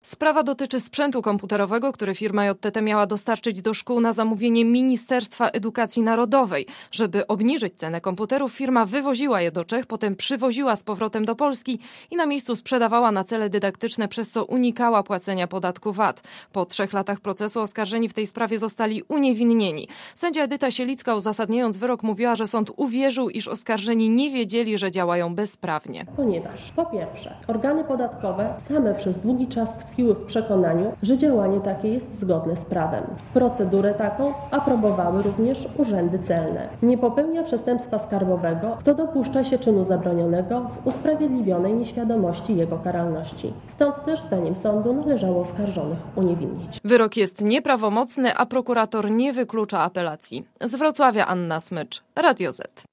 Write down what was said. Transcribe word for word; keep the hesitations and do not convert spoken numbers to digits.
Sprawa dotyczy sprzętu komputerowego, który firma J T T miała dostarczyć do szkół na zamówienie Ministerstwa Edukacji Narodowej. Żeby obniżyć cenę komputerów, firma wywoziła je do Czech, potem przywoziła z powrotem do Polski i na miejscu sprzedawała na cele dydaktyczne, przez co unikała płacenia podatku V A T. Po trzech latach procesu oskarżeni w tej sprawie zostali uniewinnieni. Sędzia Edyta Sielicka, uzasadniając wyrok, mówiła, że sąd uwierzył, iż oskarżeni nie wiedzieli, że działają bezprawnie. Ponieważ po pierwsze, organy podatkowe same przez długi czas tkwiły w przekonaniu, że działanie takie jest zgodne z prawem. Procedurę taką aprobowały również urzędy celne. Nie popełnia przestępstwa skarbowego, kto dopuszcza się czynu zabronionego w usprawiedliwionej nieświadomości jego karalności. Stąd też zdaniem sądu należało oskarżonych uniewinnić. Wyrok jest nieprawomocny, a prokurator nie wyklucza apelacji. Z Wrocławia Anna Smycz, Radio Z.